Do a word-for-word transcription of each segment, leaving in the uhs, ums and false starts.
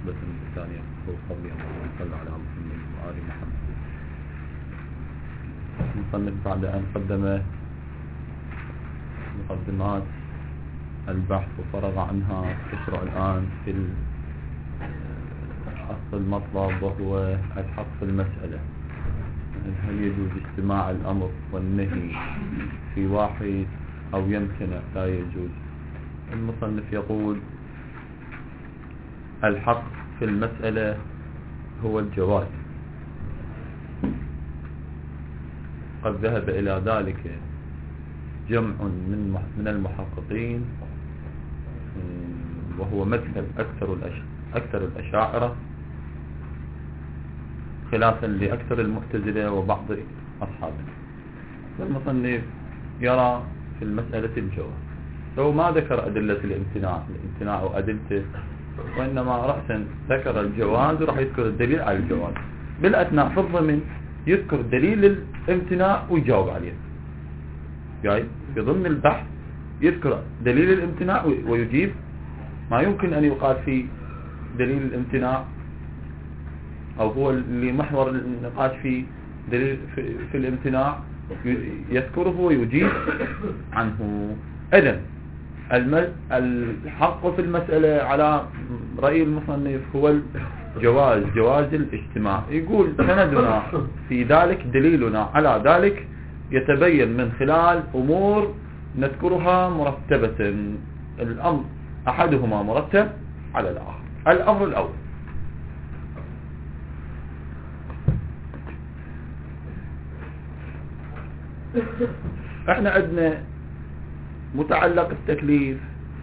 نقطة ثانية هو قبل أن صلى على محمد وآل محمد. المصنف بعد أن قدم مقدمات البحث وفرغ عنها يشرع الآن في أصل المطلب وهو الحق في المسألة. هل يجوز استماع الأمر والنهي في واحد أو يمتنع لا يجوز؟ المصنف يقول الحق في المسألة هو الجواز. قد ذهب إلى ذلك جمع من من المحققين وهو مذهب أكثر أكثر الأشاعرة خلافا لأكثر المعتزلة وبعض أصحابنا. والمصنف يرى في المسألة الجواز. هو ما ذكر أدلة الامتناع الامتناع وأدلته، وإنما رأسا ذكر الجواز وراح يذكر الدليل على الجواز. بالأثناء في الضمن يذكر دليل الامتناع ويجاوب عليه. جاي في ضمن البحث يذكر دليل الامتناع ويجيب. ما يمكن أن يقال في دليل الامتناع أو هو اللي محور النقاش في دليل في, في الامتناع يذكره ويجيب عنه. إذن الحق في المسألة على رأي المصنف هو الجواز، جواز الاجتماع. يقول سندنا في ذلك دليلنا على ذلك يتبين من خلال أمور نذكرها مرتبة. الأمر أحدهما مرتب على الآخر. الأمر الأول احنا عندنا متعلق التكليف.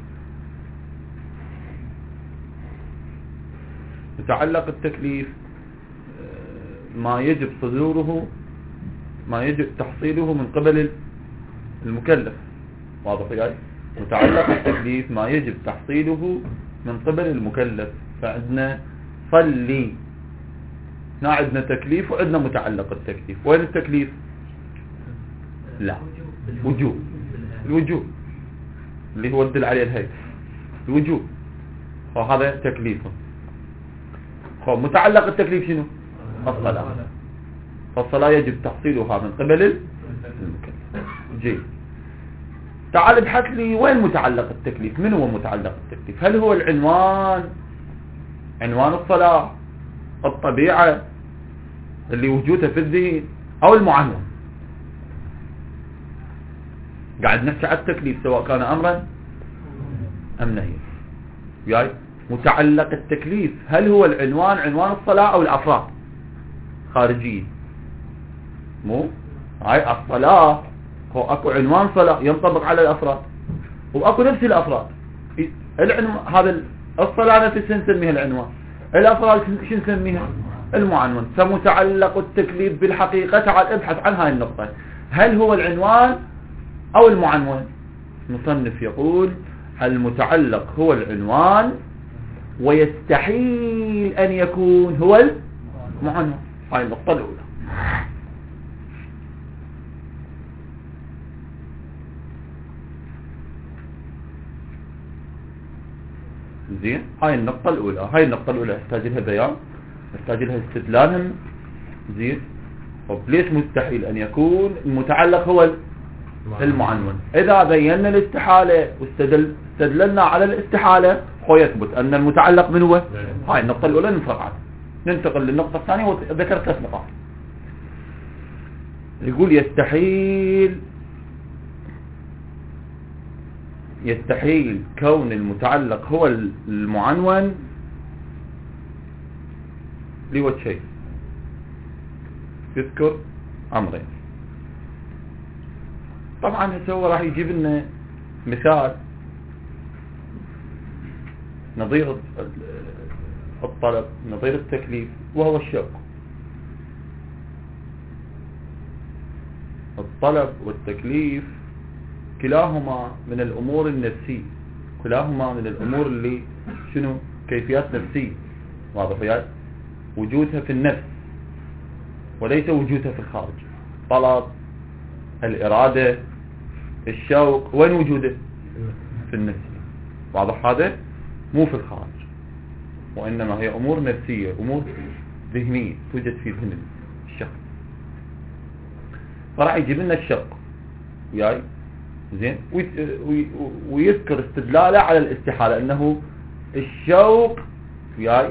متعلق التكليف ما يجب صدوره ما يجب تحصيله من قبل المكلف. واضح يعني؟ متعلق التكليف ما يجب تحصيله من قبل المكلف. فعندنا صلي، هنا عندنا تكليف وعندنا متعلق التكليف. وين التكليف؟ لا، وجوب. الوجوب اللي هو الدل عليه الهيئة الوجوب، وهذا تكليفه. متعلق التكليف شنو؟ الصلاة. فالصلاة يجب تحصيلها من قبل المكلف. جيد. تعال ابحث لي وين متعلق التكليف. من هو متعلق التكليف؟ هل هو العنوان، عنوان الصلاة، الطبيعة اللي وجودها في الذهن، أو المعنون؟ قاعد نحكي على التكليف سواء كان أمرا أم نهيا. يعني متعلق التكليف هل هو العنوان، عنوان الصلاة، أو الأفراد خارجية؟ مو هاي الصلاة هو أكو عنوان صلاة ينطبق على الأفراد، وأكو نفس الأفراد. العنوان هذا الصلاة نفسها نسميها العنوان، الأفراد شو نسميها؟ المعنون. فمتعلق التكليف بالحقيقة تعال ابحث عن هاي النقطة. هل هو العنوان أو المعنون؟ المصنف يقول المتعلق هو العنوان ويستحيل أن يكون هو المعنون. هاي النقطة الأولى. زين، هاي النقطة الأولى. هاي النقطة الأولى يحتاج لها بيان، يحتاج لها استدلال. زين. طب ليش مستحيل أن يكون المتعلق هو المعنون؟ إذا بينا الاستحالة واستدللنا على الاستحالة هو يثبت أن المتعلق من هو. هاي النقطة الأولى نفرق عنها. ننتقل للنقطة الثانية وذكر ثلاث نقاط. يقول يستحيل يستحيل كون المتعلق هو المعنون لوجهين. يذكر أمرين. طبعا هو راح يجيب لنا مثال نظير الطلب، نظير التكليف، وهو الشوق. الطلب والتكليف كلاهما من الأمور النفسية، كلاهما من الأمور اللي شنو كيفيات نفسية. واضح يعني؟ وجودها في النفس وليس وجودها في الخارج. طلب، الإرادة، الشوق، وين وجوده؟ في النفس. واضح هذا؟ مو في الخارج. وإنما هي أمور نفسية، أمور ذهنية توجد في ذهن الشخص. فراح يجيب لنا الشوق وياي زين ويذكر استدلاله على الاستحالة، أنه الشوق وياي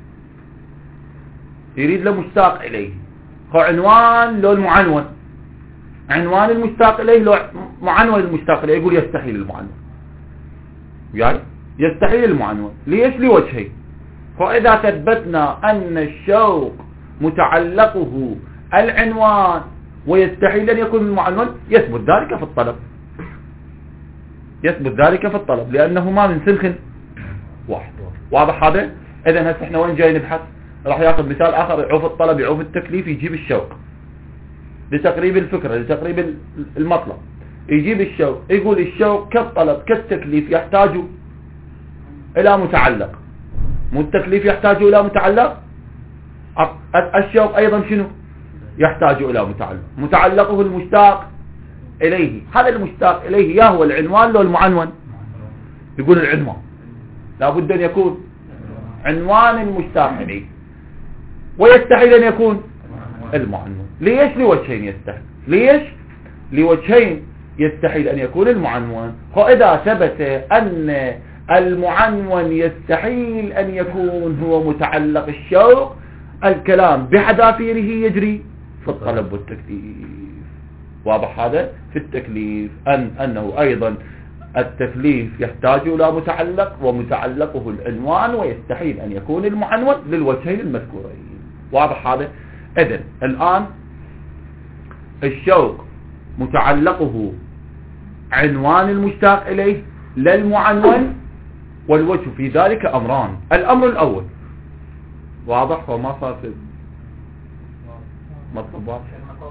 يريد له مشتاق إليه، هو عنوان لو المعنون، عنوان المشتاق إليه لو معنون المشتاق إليه، يقول يستحيل المعنون وياي يستحيل المعنون. ليش؟ لوجهين. فإذا ثبتنا أن الشوق متعلقه العنوان ويستحيل أن يكون المعنون، يثبت ذلك في الطلب، يثبت ذلك في الطلب لأنه ما من سلخ واحد. واضح هذا؟ إذن هسه احنا وين جاي نبحث؟ راح ياخذ مثال آخر، يعوف الطلب يعوف التكليف، يجيب الشوق لتقريب الفكرة لتقريب المطلب، يجيب الشوق يقول الشوق كالطلب كالتكليف يحتاج إلى متعلق، مو التكليف يحتاج إلى متعلق، الشوق أيضا شنو؟ يحتاج إلى متعلق، متعلقه المشتاق إليه، هذا المشتاق إليه يا هو العنوان لو المعنون؟ يقول العنوان، لابد أن يكون عنوان المشتاق إليه، ويستحيل أن يكون المعنون. ليش؟ لوجهين يستحيل. ليش؟ لوجهين يستحيل أن يكون المعنون. فإذا ثبت أن المعنون يستحيل أن يكون هو متعلق الشوق، الكلام بحذافيره يجري في الطلب والتكليف. واضح هذا؟ في التكليف أن أنه أيضا التكليف يحتاج إلى متعلق، ومتعلقه العنوان، ويستحيل أن يكون المعنون للوجهين المذكورين. واضح هذا؟ إذن الآن الشوق متعلقه عنوان المشتاق إليه لا المعنون، والوجه في ذلك أمران. الأمر الأول واضح وما صار في مطلب واضح.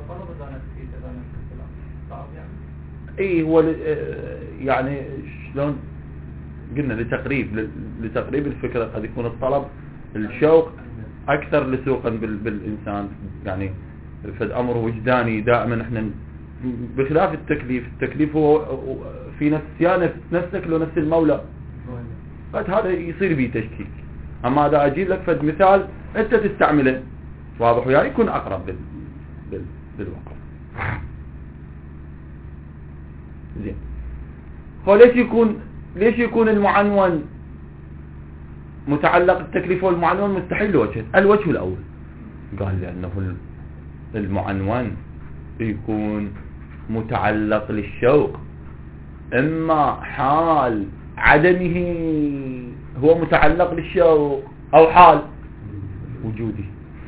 اي هو يعني شلون قلنا لتقريب لتقريب الفكرة قد يكون الطلب الشوق أكثر لسوقا بالإنسان، يعني فد أمر وجداني دائما احنا بخلاف التكليف. التكليف هو في نفس يا نفسك لو نفس المولى، فد هذا يصير به تشكيك. أما إذا أجيب لك فد مثال أنت تستعمله واضح يعني يكون أقرب بال... بال... بالواقع. زين، فليش يكون ليش يكون المعنون متعلق التكليف والمعنون مستحيل لوجه؟ الوجه الأول قال لأنه المعنون يكون متعلق للشوق، إما حال عدمه هو متعلق للشوق أو حال وجوده.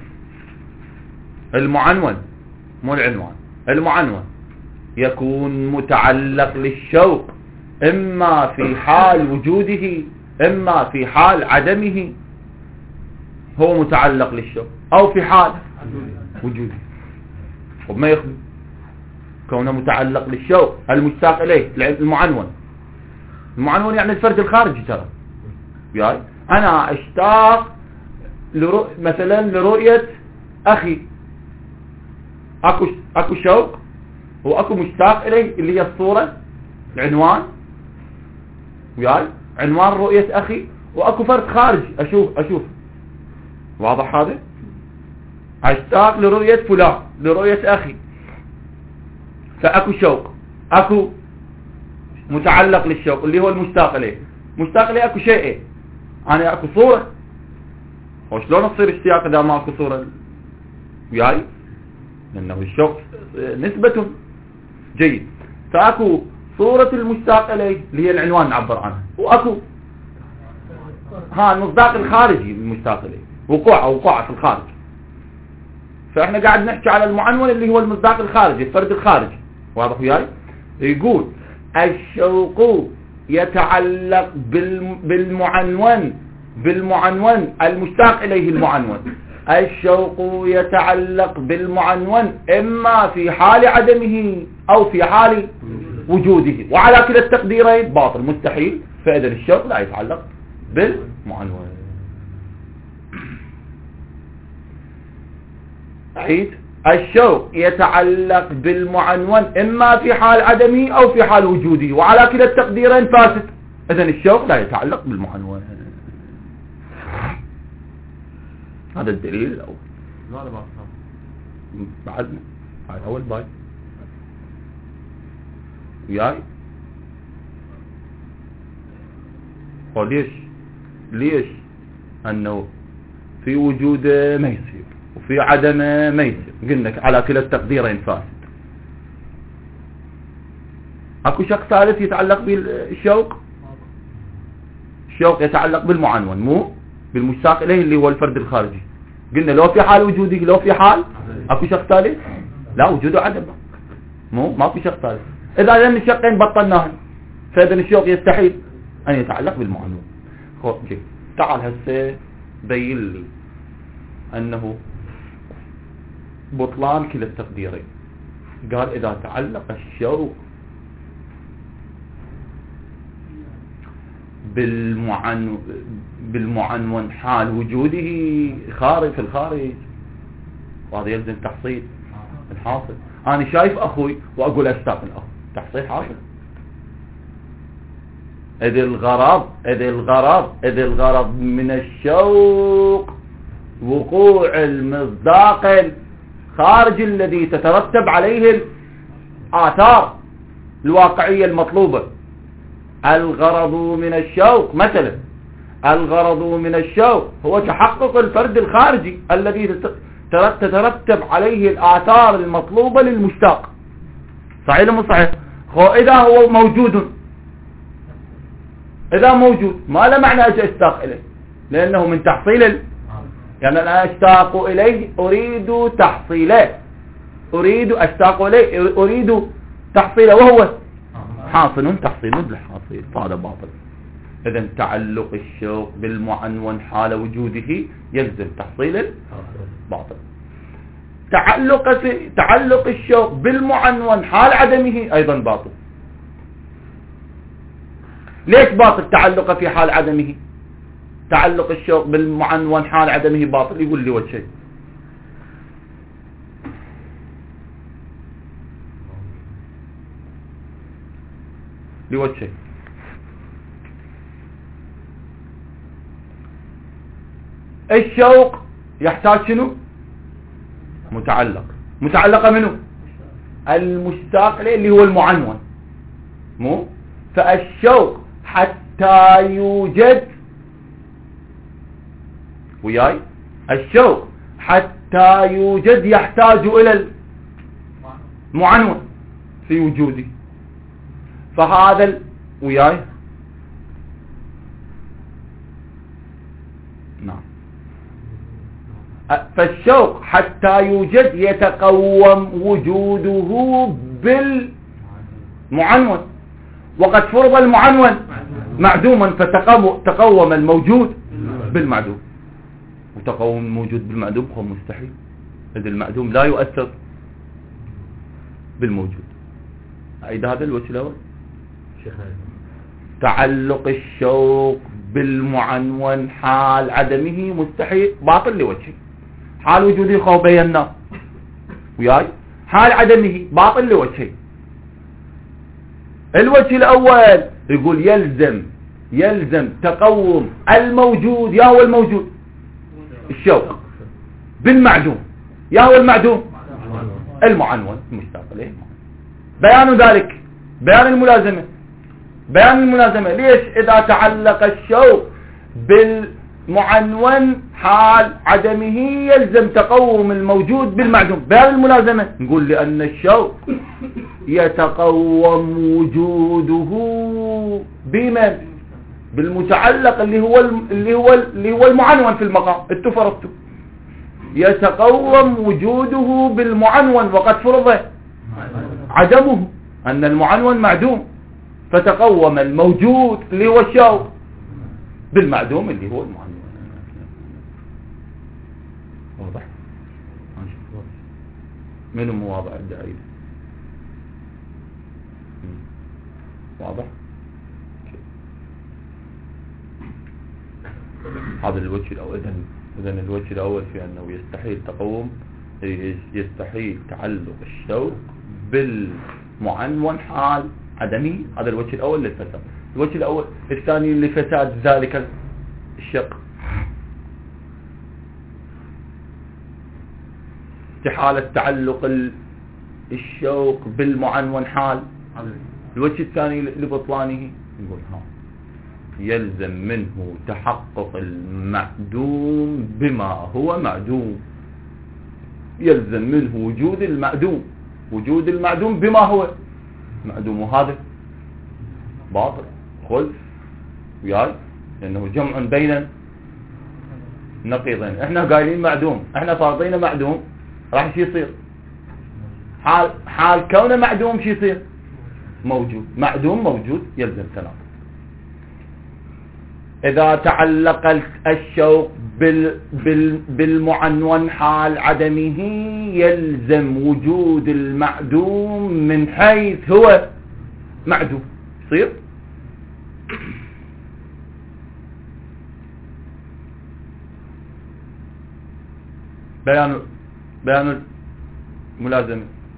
المعنون مو العنوان، المعنون يكون متعلق للشوق إما في حال وجوده إما في حال عدمه هو متعلق للشوق، أو في حال وجوده. وما يخبر كونه متعلق للشوق المشتاق إليه المعنون. المعنون يعني الفرد الخارجي. ترى يعني أنا أشتاق لرؤ... مثلا لرؤية أخي، أكو أكو شوق وأكو مشتاق إليه اللي هي الصورة العنوان وياي عنوان رؤية أخي، وأكو فرد خارج أشوف أشوف واضح هذا؟ أشتاق لرؤية فلان لرؤية أخي، فأكو شوق، أكو متعلق للشوق اللي هو المشتاق إليه. مشتاق إليه أكو شيء، أنا أكو صورة. وشلون تصير اشتياق إذا ما أكو صورة وياي؟ لأنه الشوق نسبته جيد. فأكو صورة المشتاق إليه اللي هي العنوان نعبر عنها، وأكو ها المصداق الخارجي المشتاق إليه، وقوعه وقوعه في الخارج. فإحنا قاعد نحكي على المعنون اللي هو المصداق الخارجي الفرد الخارجي. واضح وياي؟ يقول الشوق يتعلق بالمعنون بالمعنون المشتاق إليه المعنون. الشوق يتعلق بالمعنون إما في حال عدمه أو في حال وجوده، وعلى كلا التقديرين باطل مستحيل. فإذا الشوق لا يتعلق بالمعنون. عيد الشوق يتعلق بالمعنون إما في حال عدمه أو في حال وجوده، وعلى كلا التقديرين فاسد. إذن الشوق لا يتعلق بالمعنون. هذا الدليل الأول. ماذا بعد بعدنا هاي أول باي وياي. وليش ليش أنه في وجوده ما يصير وفي عدمه ما يصير؟ قلنا على كلا التقديرين فاسد. اكو شق ثالث يتعلق بالشوق. الشوق يتعلق بالمعنون مو بالمشتاق اليه اللي هو الفرد الخارجي. قلنا لو في حال وجودي لو في حال اكو شق ثالث لا وجوده عدم مو ما في شق ثالث. اذا لان الشقين بطلناهن فاذا الشوق يستحيل ان يتعلق بالمعنون. خو تعال هسه بين لي انه بطلان كلا التقديرين. قال اذا تعلق الشوق بالمعنون بالمعنون حال وجوده خارج في الخارج وهذا يلزم تحصيل الحاصل. انا شايف اخوي واقول اشتاق الاخ تحصيل حاصل. اذا الغرض اذا الغرض اذا الغرض من الشوق وقوع المصداق الخارج الذي تترتب عليه الآثار الواقعية المطلوبة. الغرض من الشوق مثلا الغرض من الشوق هو تحقق الفرد الخارجي الذي تترتب عليه الآثار المطلوبة للمشتاق. صحيح ولا مو صحيح؟ إذا هو موجود إذا موجود ما له معنى أجي أشتاق إليه لأنه من تحصيل ال... يعني أنا أشتاق إليه أريد تحصيله أريد أشتاق إليه أريد تحصيله وهو حاصل تحصيل بالحاصل فهذا باطل. إذن تعلق الشوق بالمعنون حال وجوده يلزم تحصيل الباطل. تعلق تعلق الشوق بالمعنون حال عدمه أيضا باطل. ليش باطل تعلقه في حال عدمه؟ تعلق الشوق بالمعنون حال عدمه باطل. يقول لي وجه لوجه الشوق يحتاج شنو؟ متعلق. متعلقه منه المشتاق له اللي هو المعنون مو. فالشوق حتى يوجد وياي الشوق حتى يوجد يحتاج الى المعنون في وجودي. فهذا ال... وياي نعم. فالشوق حتى يوجد يتقوم وجوده بالمعنون وقد فرض المعنون معدوما فتقوم الموجود بالمعدوم. وتقوم الموجود بالمعدوم هو مستحيل إذ المعدوم لا يؤثر بالموجود. أعيد هذا الوجه الأول. تعلق الشوق بالمعنون حال عدمه مستحيل باطل لوجهه. حال وجوده خو بينا وياي حال عدمه باطل لوجهه. الوجه الأول يقول يلزم يلزم تقوم الموجود يا هو الموجود الشوق بالمعدوم يا هو المعدوم المعنون المشتاق له. بيان ذلك بيان الملازمة بيان الملازمة. ليش؟ إذا تعلق الشوق بالمعنون حال عدمه يلزم تقوم الموجود بالمعدوم. بيان الملازمة نقول لأن الشوق يتقوم وجوده بمن؟ بالمتعلق اللي هو اللي هو اللي هو المعنون في المقام. اتفرضتوا يتقوم وجوده بالمعنون وقد فرض عدمه أن المعنون معدوم فتقوم الموجود اللي هو الشوق بالمعدوم اللي هو المعنون. واضح؟ منو مواضع الدعاية؟ واضح؟ هذا الوجه الأول. إذن الوجه الأول في أنه يستحيل تقوم يستحيل تعلق الشوق بالمعنون حال عدمي. هذا الوجه الأول للفساد. الوجه الأول الثاني لفساد ذلك الشق استحالة تعلق الشوق بالمعنون حال. الوجه الثاني لبطلانه نقول ها يلزم منه تحقق المعدوم بما هو معدوم، يلزم منه وجود المعدوم، وجود المعدوم بما هو معدوم، وهذا باطل خلف وياي لأنه جمع بين نقيضين. احنا قايلين معدوم، احنا فارضين معدوم، راح شي يصير حال حال كونه معدوم شي يصير موجود، معدوم موجود يلزم تناقض. إذا تعلق الشوق بال بال بالمعنون حال عدمه يلزم وجود المعدوم من حيث هو معدوم. يصير بيان بيان الملازمة.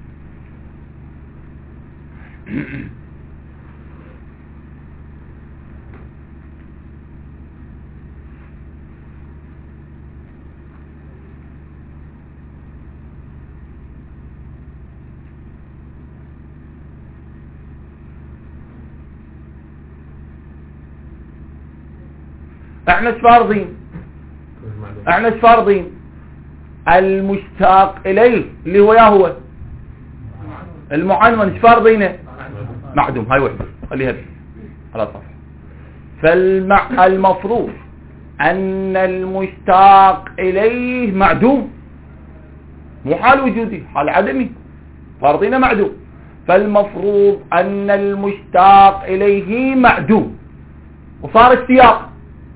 احنا ايش فارضين؟ احنا ايش فارضين؟ المشتاق اليه اللي هو يا هو المعنون ايش فارضينه؟ معدوم. هاي وحده خليها على صفحه. فالمفروض ان المشتاق اليه معدوم، مو حال وجودي، حال عدمي، فارضينه معدوم. فالمفروض ان المشتاق اليه معدوم، وصار السياق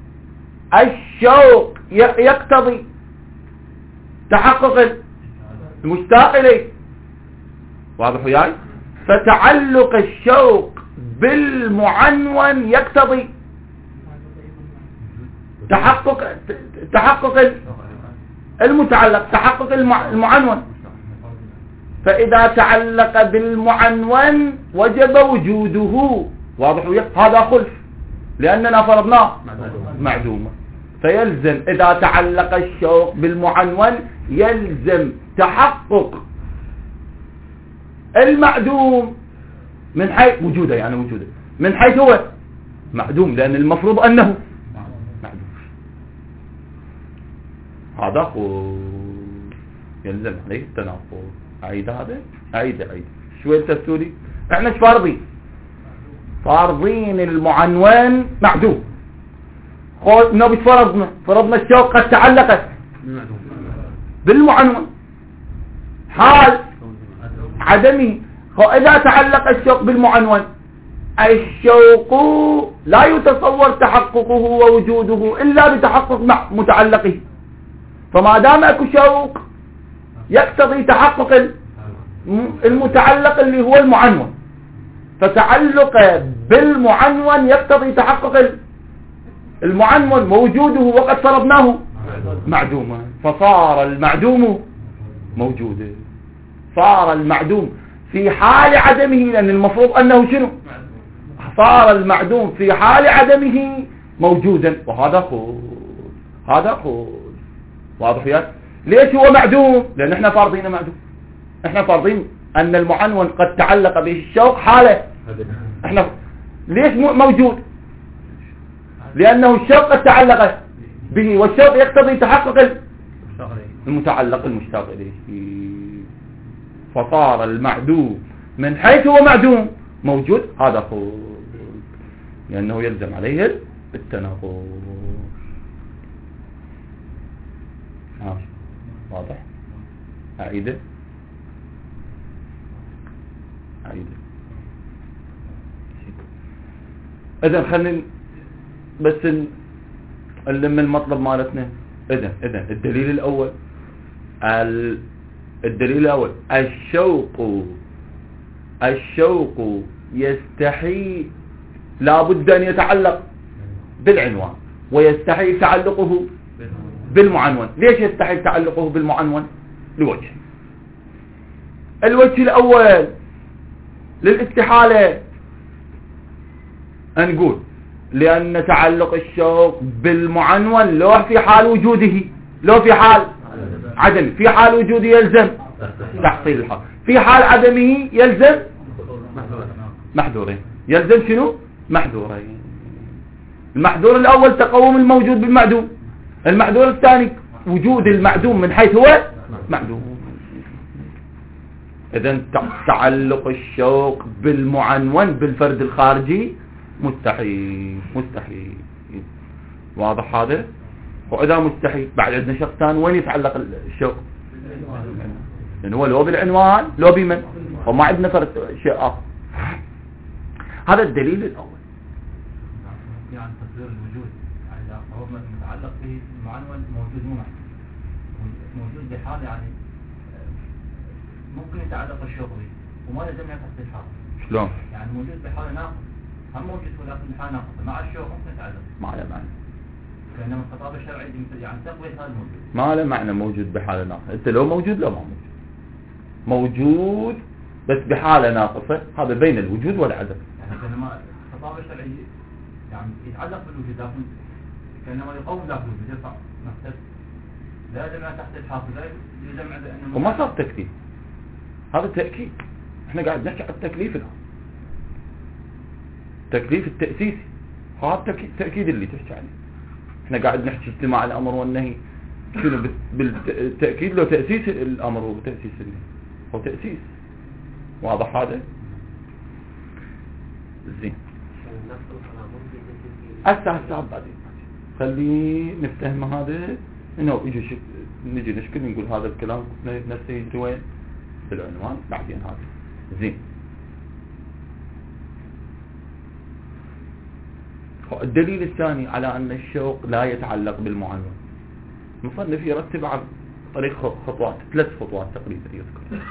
الشوق يقتضي تحقق المشتاق إليه. واضح وياي؟ فتعلق الشوق بالمعنون يقتضي تحقق تحقق المتعلق، تحقق المعنون. فإذا تعلق بالمعنون وجب وجوده. واضح وياي؟ هذا خلف لأننا فرضناه معدوما. فيلزم إذا تعلق الشوق بالمعنون يلزم تحقق المعدوم من حيث وجوده، يعني وجوده من حيث هو معدوم، لأن المفروض أنه معدوم. هذا هو يلزم عليه التناقض. أعيد هذا أعيد أعيد شوية تفسيري. احنا ايش فارضين؟ فارضين المعنون معدوم. نبي فرضنا فرضنا الشوق قد تعلقت بالمعنون حال عدمي. إذا تعلق الشوق بالمعنون الشوق لا يتصور تحققه ووجوده إلا بتحقق مع متعلقه. فما دام اكو شوق يقتضي تحقق المتعلق اللي هو المعنون، فتعلق بالمعنون يقتضي تحقق المعنون ووجوده، وقد فرضناه معدوما. فصار المعدوم موجودا، صار المعدوم في حال عدمه، لأن المفروض أنه شنو؟ صار المعدوم في حال عدمه موجودا. وهذا خود هذا خود. واضح يا؟ ليش هو معدوم؟ لأن احنا فارضين معدوم، احنا فارضين أن المعنون قد تعلق به الشوق حاله. احنا ليش موجود؟ لأنه الشوق قد تعلق به، والشوق يقتضي تحقق المتعلق المشتاق إليه. فصار المعدوم من حيث هو معدوم موجود. هذا هو لأنه يلزم عليه التناقض. واضح؟ أعيده أعيده إذن خلينا بس نلم المطلب مالتنا. إذن إذن الدليل الأول الدليل الأول الشوق الشوق يستحي لابد أن يتعلق بالعنوان، ويستحي تعلقه بالمعنون. ليش يستحي تعلقه بالمعنون؟ لوجه. الوجه الأول للاستحالة، نقول لأن تعلق الشوق بالمعنون لو في حال وجوده، لو في حال عدمي. في حال وجوده يلزم تحصيل الحاصل، في حال عدمه يلزم محذورين. يلزم شنو؟ محذورين. المحذور الأول تقوم الموجود بالمعدوم، المحذور الثاني وجود المعدوم من حيث هو معدوم. إذن تعلق الشوق بالمعنون بالفرد الخارجي مستحيل مستحيل. واضح هذا؟ وإذا مستحيل بعد عندنا شق ثاني، وين يتعلق الشوق؟ لأنه هو لو بالعنوان لو بمن، وما عندنا فرد شيء آخر. هذا الدليل الأول. يعني تصوير الوجود يعني هو متعلق به المعنون موجود مو موجود بحال، يعني ممكن يتعلق الشوق به وما لازم يفتح الحال. شلون؟ يعني موجود بحال ناقص، هم موجود ولكن بحال ناقصة مع الشوق ممكن يتعلق. ما له معنى. لأنما الخطاب الشرعي يعني تقوية هذا الموجود. ما له معنى موجود بحالة ناقصة. أنت لو موجود لو ما موجود. موجود بس بحالة ناقصة، هذا بين الوجود والعدم. يعني كأنما الخطاب الشرعي يعني يتعلق بالوجود، لكن كأنما يقوم ذاك الوجود يرفع نفسه. لا جمع تحت الحاصل، لا يجمع لأنه وما صار تكليف. هذا تأكيد. احنا قاعد نحكي عن التكليف الآن. التكليف التأسيسي. هذا التأكيد اللي تحكي عليه. احنا قاعد نحكي اجتماع الأمر والنهي. شنو بالتأكيد لو تأسيس الأمر وتأسيس النهي. هو تأسيس. واضح هذا؟ زين. هسه هسه بعدين. خلي نفتهم هذا انه يجي شك... نجي نشكل نقول هذا الكلام نفسه يجي وين؟ بالعنوان بعدين هذا. زين. الدليل الثاني على أن الشوق لا يتعلق بالمعنون، مصنف يرتب على طريق خطوات، ثلاث خطوات تقريبا يذكر.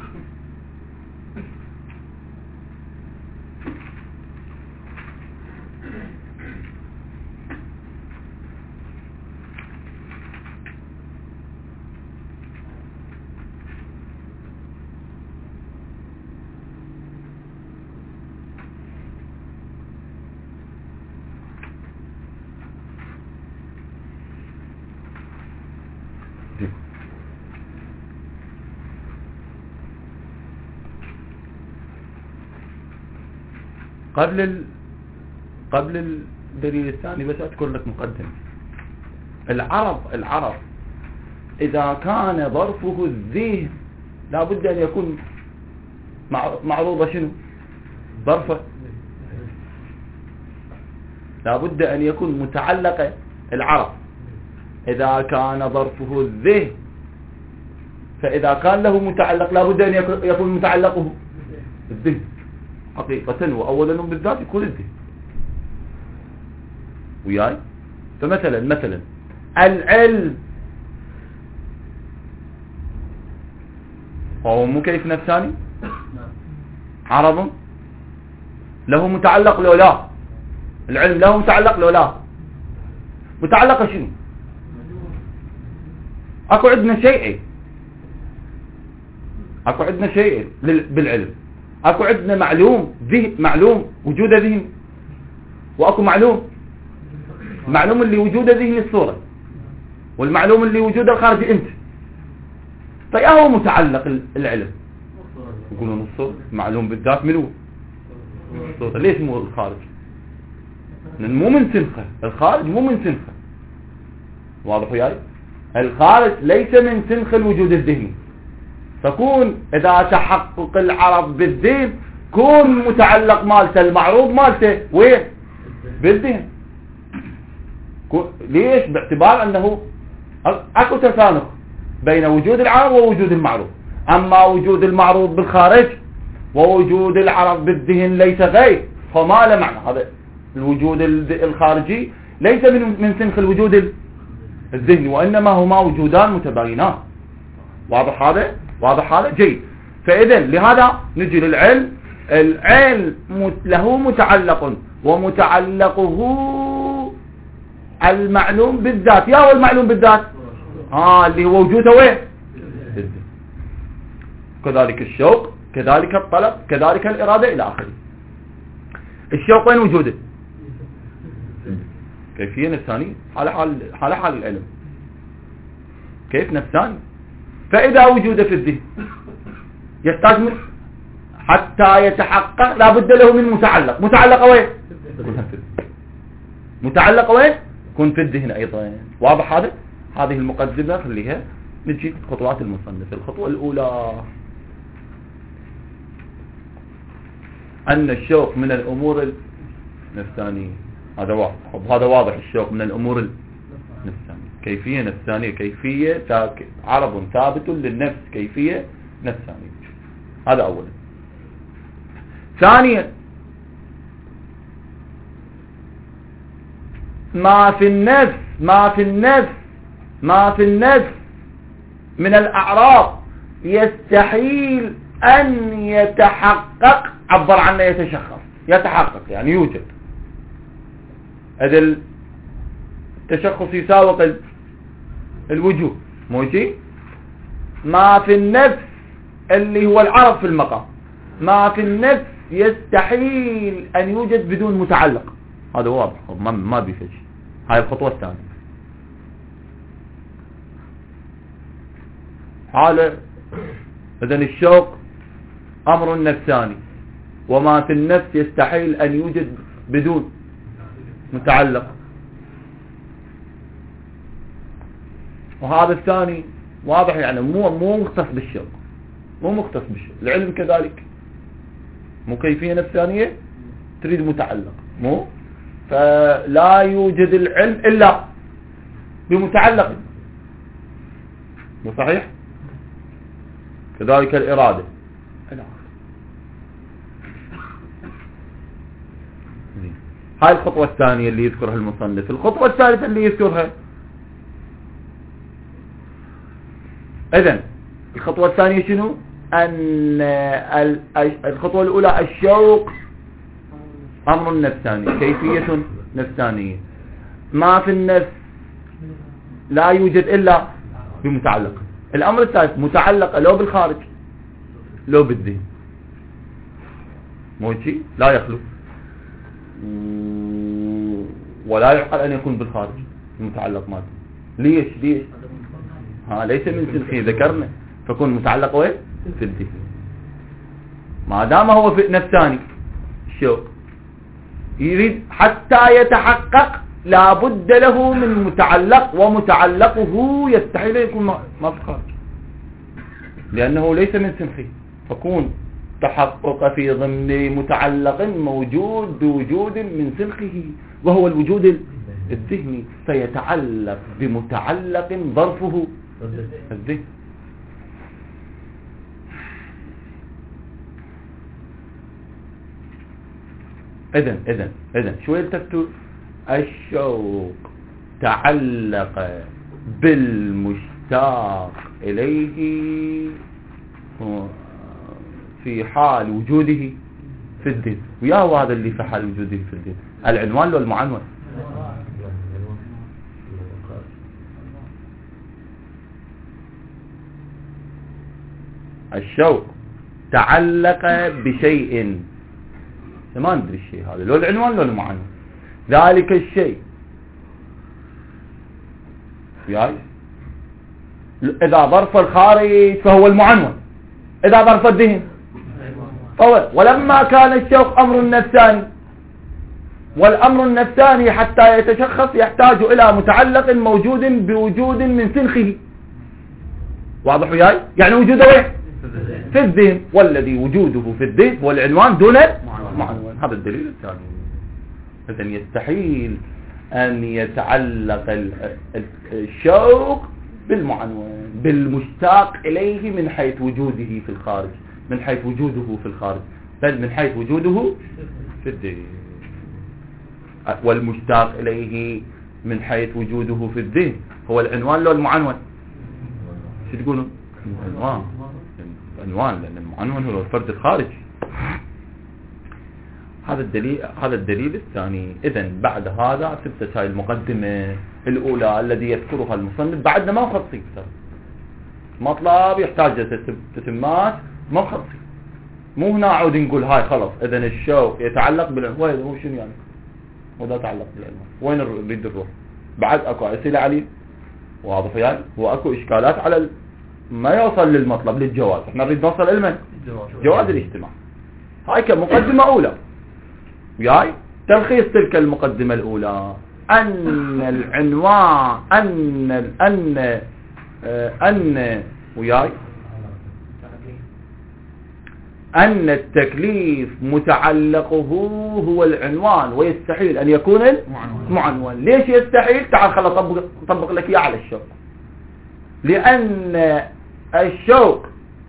قبل ال... قبل الدليل الثاني بس أذكر لك مقدمة. العرب العرب إذا كان ظرفه الذهن لا بد أن يكون معروضة شنو؟ ظرفه لا بد أن يكون متعلقة. العرب إذا كان ظرفه الذهن، فإذا كان له متعلق لا بد أن يكون متعلقه الذهن حقيقة وأولا بالذات يكون الذهن. وياي؟ فمثلا مثلا العلم هو مو كيف نفساني؟ عرض له متعلق لو لا؟ العلم له متعلق لو لا؟ متعلق شنو؟ اكو عندنا شيء اكو عندنا شيء بالعلم. اكو عندنا معلوم ذهن، معلوم وجود ذهن، واكو معلوم معلوم اللي وجوده ذهني الصورة، والمعلوم اللي وجوده الخارجي انت. فيا هو متعلق العلم؟ يقولون الصورة. معلوم بالذات منو؟ الصورة. ليش مو الخارج؟ لأن مو من سنخه الخارج، مو من سنخه. واضح وياي؟ الخارج ليس من سنخ الوجود الذهني. فكون إذا تحقق العرب بالذهن كون متعلق مالته المعروض مالته وين؟ بالذهن. ليش؟ باعتبار أنه أكو تسانخ بين وجود العرب ووجود المعروض. أما وجود المعروض بالخارج ووجود العرب بالذهن ليس غير، فما له معنى. هذا الوجود الخارجي ليس من من سنخ الوجود الذهني، وإنما هما وجودان متباينان. واضح هذا؟ واضح هذا؟ جيد. فإذا لهذا نجي للعلم. العلم له متعلق، ومتعلقه المعلوم بالذات. يا هو المعلوم بالذات ها اللي هو وجوده وين؟ كذلك الشوق، كذلك الطلب، كذلك الإرادة إلى آخره. الشوق وين وجوده؟ كيفية نفسانية، حال حال حال حال العلم. كيف نفساني؟ فإذا وجود في الذهن يحتاج من حتى يتحقق لا بد له من متعلق. متعلق وين؟ متعلق وين؟ يكون في الذهن أيضا. واضح هذا؟ هذه المقدمة خليها. نجي خطوات المصنف. الخطوة الأولى أن الشوق من الأمور النفسانية. هذا واضح. هذا واضح. الشوق من الأمور النفسانية. كيفية نفسانية. كيفية عرض ثابت للنفس. كيفية نفسانية. هذا أولا. ثانيا ما في النفس ما في النفس ما في النفس من الأعراض يستحيل أن يتحقق. عبر عنه يتشخص. يتحقق يعني يوجد. هذا التشخص يساوق الوجود. موجي ما في النفس اللي هو العرض في المقام. ما في النفس يستحيل أن يوجد بدون متعلق. هذا واضح. ما ما بيفش. هاي الخطوة الثانية. حالة إذن الشوق أمر نفساني وما في النفس يستحيل أن يوجد بدون متعلق. وهذا الثاني واضح يعني مو مو مختص بالشوق. مو مختص بالشوق. العلم كذلك مو كيفية نفسانية تريد متعلق. مو فلا يوجد العلم إلا بمتعلق. مو صحيح؟ كذلك الإرادة. هاي الخطوة الثانية اللي يذكرها المصنف. الخطوة الثالثة اللي يذكرها إذن الخطوة الثانية شنو؟ أن الخطوة الأولى الشوق أمر نفساني. كيفية نفسانية. ما في النفس لا يوجد إلا بمتعلق. الأمر الثالث متعلق لو بالخارج لو بالذهن. موجي لا يخلو ولا يعقل أن يكون بالخارج المتعلق ماته. ليش ليش ها ليس من سلخي ذكرنا. فكون متعلق وين؟ في الذهن. ما دام هو في نفساني الشوق يريد حتى يتحقق لا بد له من متعلق. ومتعلقه يستحيل يكون ما في خارج لأنه ليس من سلخي. فكون تحقق في ضمن متعلق موجود بوجود من سلخه وهو الوجود الذهني. فيتعلق بمتعلق ظرفه الذهن. إذن إذن إذن شو التفتوا؟ الشوق تعلق بالمشتاق إليه في حال وجوده في الذهن. وياهو هذا اللي في حال وجوده في الذهن. العنوان لو المعنون. الشوق تعلق بشيء ما ندري الشيء هذا لو العنوان لو المعنون. ذلك الشيء يعني إذا ظرف الخارج فهو المعنون. إذا ظرف الذهن طول. ولما كان الشوق أمر نفساني والأمر النفساني حتى يتشخص يحتاج إلى متعلق موجود بوجود من سلخه. واضح وياي؟ يعني وجوده وين؟ في الذهن. والذي وجوده في الذهن هو العنوان دون المعنون. هذا الدليل الثاني. إذن يستحيل أن يتعلق الشوق بالمعنون بالمشتاق إليه من حيث وجوده في الخارج. من حيث وجوده في الخارج بل من حيث وجوده في الذهن. والمشتاق إليه من حيث وجوده في الذهن هو العنوان لو المعنون. شو تقولون؟ العنوان. العنوان لأن المعنون هو الفرد الخارجي. هذا الدليل هذا الدليل الثاني. إذن بعد هذا ثبتت هاي المقدمة الأولى الذي يذكرها المصنف. بعدنا ما مخلصين مطلب يحتاج تتمات ما مخلصين. مو هنا عود نقول هاي خلص. إذن الشوق يتعلق بالعنوان. هو شنو يعني؟ وده يتعلق بالعنوان. وين نريد نروح؟ بعد أكو أسئلة عليه واضح يعني. وأكو إشكالات على ما يوصل للمطلب للجواز. احنا نريد نوصل لمن؟ جواز الاجتماع. هاي كمقدمة أولى. وياي تلخيص تلك المقدمة الأولى أن العنوان أن أن أن وياي أن التكليف متعلقه هو العنوان ويستحيل أن يكون المعنون. ليش يستحيل؟ تعال خل أطبق, أطبق لك إياه على الشوق. لأن الشوق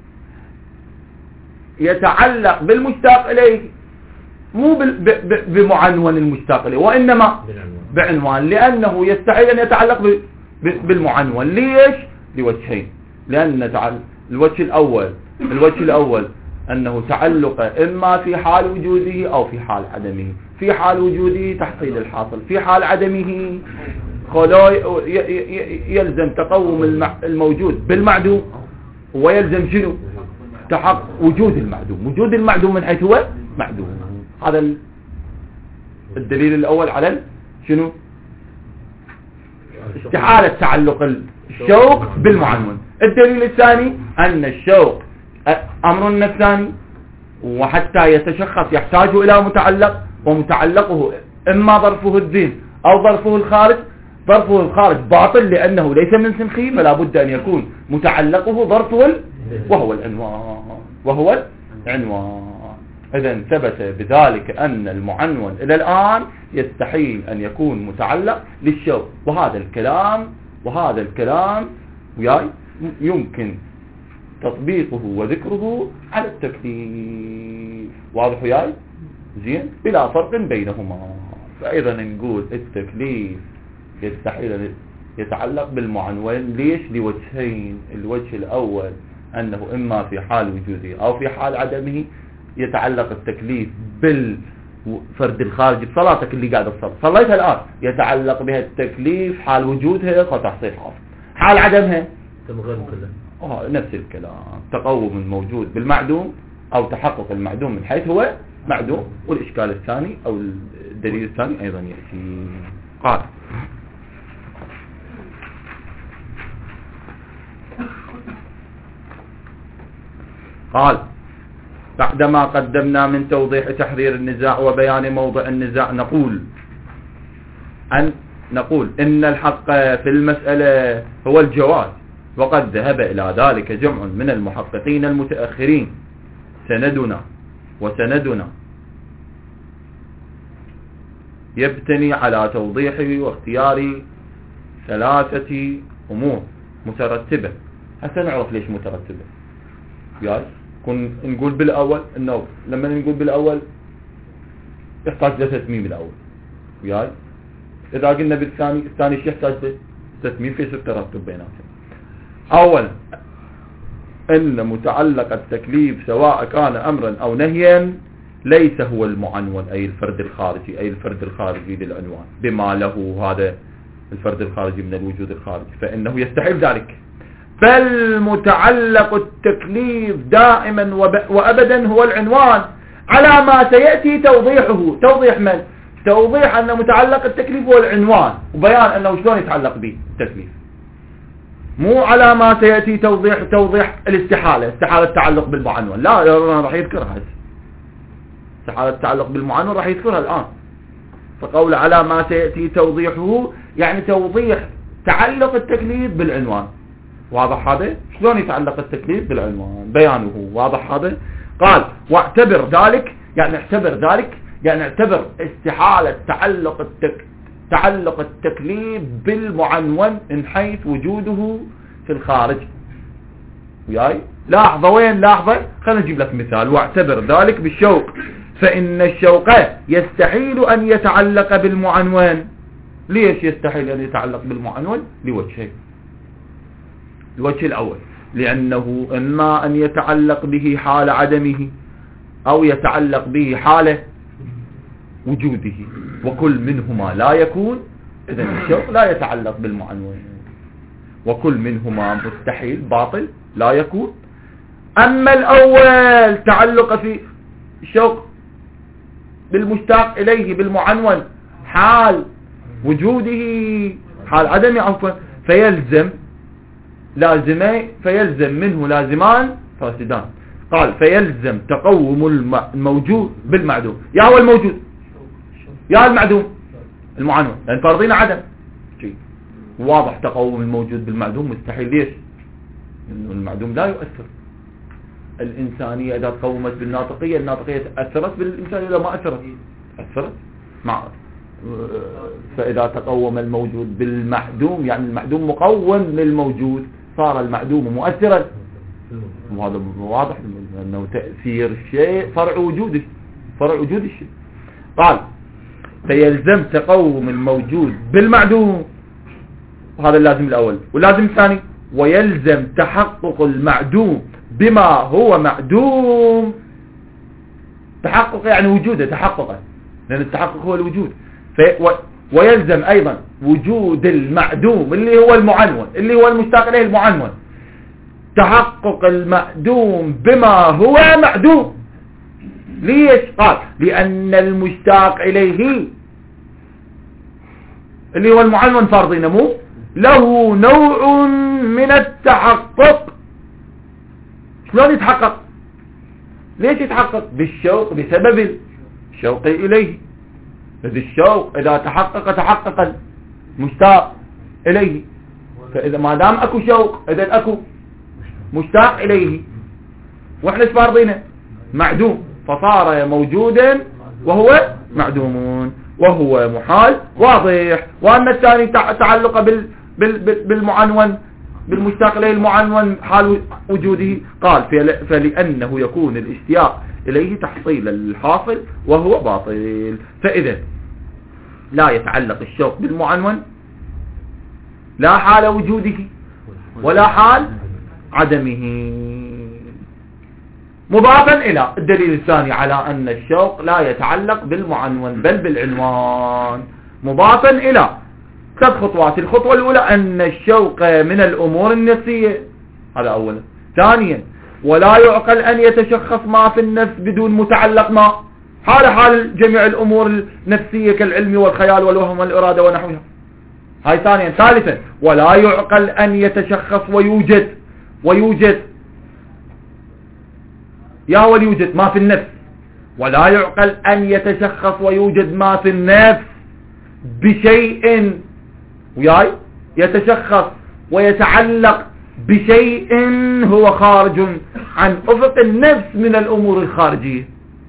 يتعلق بالمشتاق إليه مو بمعنون المشتاق إليه وإنما بعنوان، لأنه يستحيل أن يتعلق بالمعنون. ليش؟ لوجهين. لأن تعال الوجه الأول الوجه الأول أنه تعلق إما في حال وجوده أو في حال عدمه. في حال وجوده تحصيل الحاصل، في حال عدمه خلو يلزم تقوم الموجود بالمعدوم، ويلزم شنو؟ تحقق وجود المعدوم. وجود المعدوم من حيث هو معدوم. هذا الدليل الأول على شنو؟ استحالة تعلق الشوق بالمعنون. الدليل الثاني أن الشوق أمر نفساني، وحتى يتشخص يحتاج إلى متعلق، ومتعلقه إما ظرفه الذهن أو ظرفه الخارج. ظرفه الخارج باطل لأنه ليس من سنخه، فلا بد أن يكون متعلقه ظرفه وهو العنوان وهو العنوان. إذن ثبت بذلك أن المعنون إلى الآن يستحيل أن يكون متعلق للشوق. وهذا الكلام وهذا الكلام وياي يمكن تطبيقه وذكره على التكليف. واضح وياي؟ زين، بلا فرق بينهما. فأيضا نقول التكليف يستحيل أن يتعلق بالمعنون. ليش؟ لوجهين. الوجه الأول أنه إما في حال وجوده أو في حال عدمه يتعلق التكليف بالفرد الخارجي. بصلاتك اللي قاعد تصلي صليتها الآن يتعلق بها التكليف حال وجودها فتحصيل حاصل، حال عدمها آه نفس الكلام، تقوم الموجود بالمعدوم أو تحقق المعدوم من حيث هو معدوم. والإشكال الثاني أو الدليل الثاني أيضا يأتي. قال قال بعدما قدمنا من توضيح تحرير النزاع وبيان موضع النزاع نقول أن نقول إن الحق في المسألة هو الجواز، وقد ذهب إلى ذلك جمع من المحققين المتأخرين. سندنا وسندنا يبتني على توضيح واختيار ثلاثة أمور مترتبة. هسه نعرف ليش مترتبة. ياي كن نقول بالأول إنه لما نقول بالأول يحتاج لتتميم الأول. ياي إذا قلنا بالثاني الثاني شيء يحتاج لتتميم في ست ترتب بيناتهم. أولا إن متعلق التكليف سواء كان أمرا أو نهيا ليس هو المعنون، أي الفرد الخارجي، أي الفرد الخارجي للعنوان بما له هذا الفرد الخارجي من الوجود الخارجي، فإنه يستحيل ذلك. بل متعلق التكليف دائما وأبدا هو العنوان، على ما سيأتي توضيحه. توضيح من؟ توضيح أن متعلق التكليف هو العنوان، وبيان أنه شلون يتعلق به التكليف. مو على ما سيأتي توضيح توضيح الاستحالة، استحالة التعلق بالمعنون. لا راح يذكرها. استحالة التعلق بالمعنون راح يذكرها الآن. فقول على ما سيأتي توضيحه يعني توضيح تعلق التكليف بالعنوان. واضح هذا؟ شلون يتعلق التكليف بالعنوان؟ بيانه. واضح هذا؟ قال واعتبر ذلك، يعني اعتبر ذلك يعني اعتبر استحالة تعلق التك تعلق التكليف بالمعنون من حيث وجوده في الخارج. وياي لاحظة وين لاحظة؟ خلينا نجيب لك مثال. واعتبر ذلك بالشوق، فإن الشوق يستحيل أن يتعلق بالمعنون. ليش يستحيل أن يتعلق بالمعنون؟ لوجهين. الوجه الأول لأنه إما أن يتعلق به حال عدمه أو يتعلق به حال وجوده، وكل منهما لا يكون. إذن الشوق لا يتعلق بالمعنون، وكل منهما مستحيل باطل لا يكون. أما الأول تعلق في الشوق بالمشتاق إليه بالمعنون حال وجوده حال عدمه عفوا، فيلزم لازمين فيلزم منه لازمان فاسدان. قال فيلزم تقوم الموجود بالمعدوم. يا هو الموجود يا المعدوم المعنون، لأن فرضين عدم. واضح تقوم الموجود بالمعدوم مستحيل. ليش؟ لأنه المعدوم لا يؤثر. الإنسانية إذا تقومت بالناطقية، الناطقية أثرت بالإنسانية إذا ما أثرت أثرت مع. فإذا تقوم الموجود بالمعدوم يعني المعدوم مقوم للموجود، صار المعدوم مؤثرا. وهذا واضح أنه تأثير الشيء فرع وجوده، فرع وجود الشيء. قال فيلزم تقوم الموجود بالمعدوم، وهذا اللازم الأول. واللازم الثاني ويلزم تحقق المعدوم بما هو معدوم. تحقق يعني وجوده، تحققه، لأن التحقق هو الوجود. ويلزم أيضا وجود المعدوم اللي هو المعنون، اللي هو المشتاق إليه المعنون. تحقق المعدوم بما هو معدوم. ليش؟ قال لأن المشتاق إليه اللي هو المعنون فرضي نمو له نوع من التحقق. شلون يتحقق؟ ليش يتحقق؟ بالشوق، بسبب الشوق إليه. إذا الشوق إذا تحقق تحقق المشتاق إليه. فإذا ما دام أكو شوق إذا أكو مشتاق إليه، وإحنا فرضينه معدوم، فصار موجودا وهو معدوم وهو محال. واضح. وأن الثاني تعلق بال بال بالمعنون بالمشتاق إليه المعنون حال وجوده. قال فلأنه يكون الاشتياق إليه تحصيلا للحاصل وهو باطل. فإذا لا يتعلق الشوق بالمعنون لا حال وجوده ولا حال عدمه. مضافا إلى الدليل الثاني على أن الشوق لا يتعلق بالمعنون بل بالعنوان. مضافا إلى ثلاث خطوات. الخطوة الأولى أن الشوق من الأمور النفسية، هذا أولا. ثانيا ولا يعقل أن يتشخص ما في النفس بدون متعلق ما، حال حال جميع الأمور النفسية كالعلم والخيال والوهم والإرادة ونحوها. هاي ثانيا. ثالثا ولا يعقل أن يتشخص ويوجد ويوجد يا هو يوجد ما في النفس. ولا يعقل أن يتشخص ويوجد ما في النفس بشيء وياي يتشخص ويتعلق بشيء هو خارج عن أفق النفس من الأمور الخارجية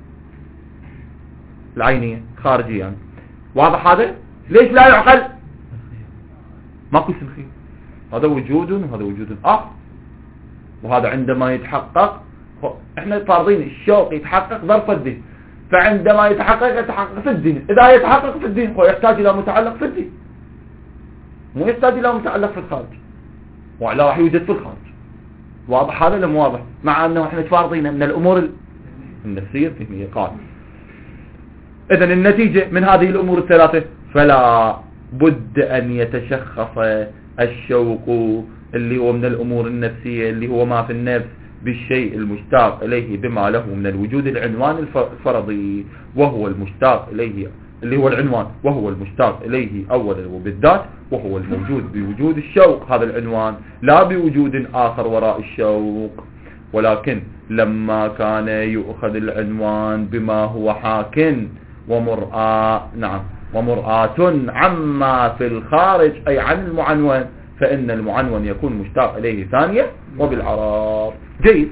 العينية خارجية يعني. واضح هذا؟ ليش لا يعقل؟ ماكو سلخي. هذا وجود وهذا وجود آخر. وهذا عندما يتحقق احنا فارضين الشوق يتحقق ظرف الذهن، فعندما يتحقق يتحقق في الذهن. إذا يتحقق في الذهن هو يحتاج إلى متعلق في الذهن، مو يحتاج إلى متعلق في الخارج، وعلى راح يوجد في الخارج. واضح هذا لم واضح؟ مع أنه احنا فارضين من الأمور النفسية الذهنية. قال إذن النتيجة من هذه الأمور الثلاثة فلا بد أن يتشخص الشوق اللي هو من الأمور النفسية اللي هو ما في النفس بالشيء المشتاق إليه بما له من الوجود العنوان الفرضي، وهو المشتاق إليه اللي هو العنوان، وهو المشتاق إليه أولا وبالذات، وهو الموجود بوجود الشوق هذا العنوان لا بوجود آخر وراء الشوق. ولكن لما كان يؤخذ العنوان بما هو حاك ومرآة نعم ومرآة عما في الخارج أي عن المعنون، فإن المعنون يكون مشتاق إليه ثانية وبالعرب. جيد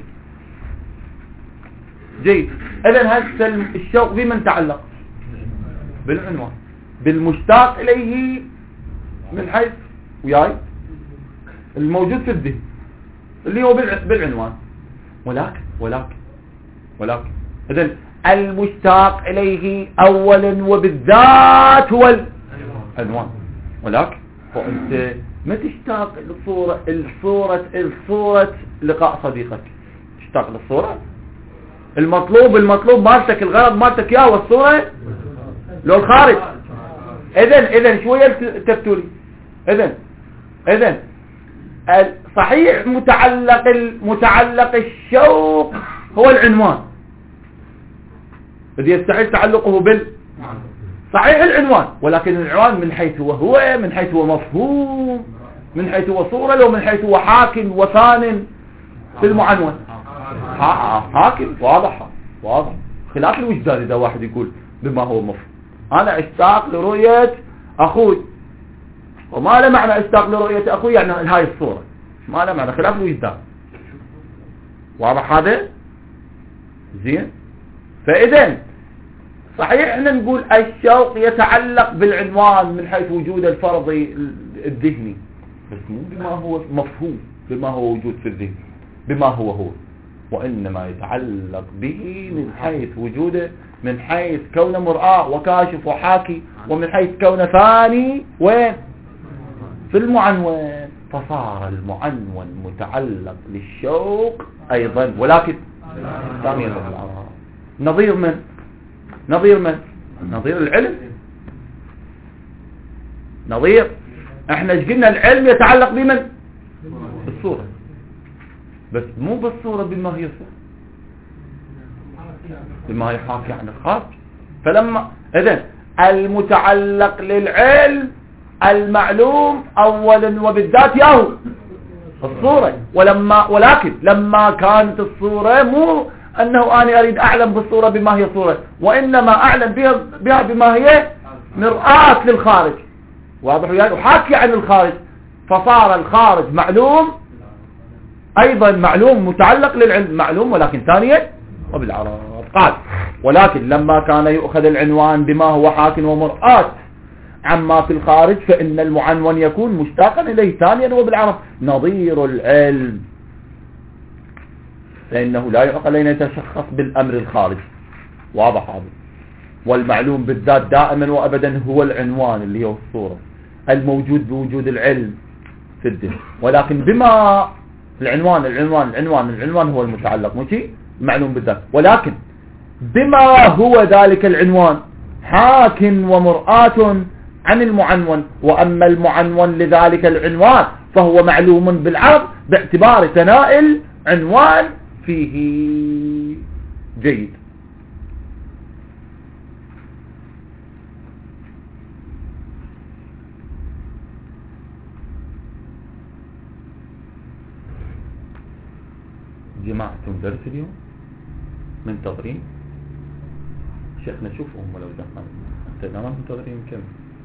جيد. إذن هذا الشوق بمن تعلق؟ بالعنوان، بالمشتاق إليه من حيث وياي الموجود في الذهن اللي هو بالعنوان. ولكن ولكن ولكن إذن المشتاق إليه أولا وبالذات هو العنوان. ولكن وأنت ما تشتاق للصورة الصورة الصورة لقاء صديقك، تشتاق للصورة المطلوب المطلوب مالتك الغرض مالتك يا والصورة لو الخارج. إذن إذن شوية تفتولي. إذن إذن صحيح متعلق متعلق الشوق هو العنوان الذي يستحيل تعلقه بال صحيح العنوان، ولكن العنوان من حيث هو هو من حيث هو مفهوم من حيث هو صورة لو من حيث هو حاكم وثان في المعنون؟ حاكم. واضح واضح. خلاف الوجدان إذا واحد يقول بما هو مفهوم أنا اشتاق لرؤية أخوي، وما له معنى اشتاق لرؤية أخوي يعني هاي الصورة، ما له معنى، خلاف الوجدان. واضح هذا؟ زين. فإذا صحيح احنا نقول الشوق يتعلق بالعنوان من حيث وجود الفرضي الذهني، بس مو بما هو مفهوم، بما هو وجود في الذهن، بما هو هو، وإنما يتعلق به من حيث وجوده، من حيث كونه مرآة وكاشف وحاكي، ومن حيث كونه ثاني وين؟ في المعنون. فصار المعنون متعلق للشوق أيضا، ولكن ثانيا بالعرب. نظير من؟ نظير من؟ نظير العلم. نظير احنا ايش قلنا؟ العلم يتعلق بمن؟ بالصورة، بس مو بالصورة بما هي صورة، بما هي حاكي عن الخارج. فلما اذن المتعلق للعلم المعلوم اولا وبالذات ياهو الصورة، ولما ولكن لما كانت الصورة مو انه انا اريد اعلم بالصورة بما هي صورة، وانما اعلم بها, بها بما هي مرآة للخارج. واضح يعني؟ وحاكي عن الخارج، فصار الخارج معلوم ايضا، معلوم متعلق للعلم معلوم، ولكن ثانيا وبالعرب. قال ولكن لما كان يؤخذ العنوان بما هو حاك ومرآة عما في الخارج فإن المعنون يكون مشتاقا إليه ثانيا وبالعرب. نظير العلم فإنه لا يعقل أن يتشخص بالأمر الخارجي. واضح هذا؟ والمعلوم بالذات دائما وأبدا هو العنوان اللي هو الصورة الموجود بوجود العلم في الذهن، ولكن بما العنوان العنوان العنوان العنوان هو المتعلق ماشي معلوم بالذات، ولكن بما هو ذلك العنوان حاك ومرآة عن المعنون. وأما المعنون لذلك العنوان فهو معلوم بالعرض باعتبار ثناء العنوان فيه. جيد. جماعتم درس اليوم منتظرين شيخنا؟ شوفهم ولو دخل انت ما منتظرين كم؟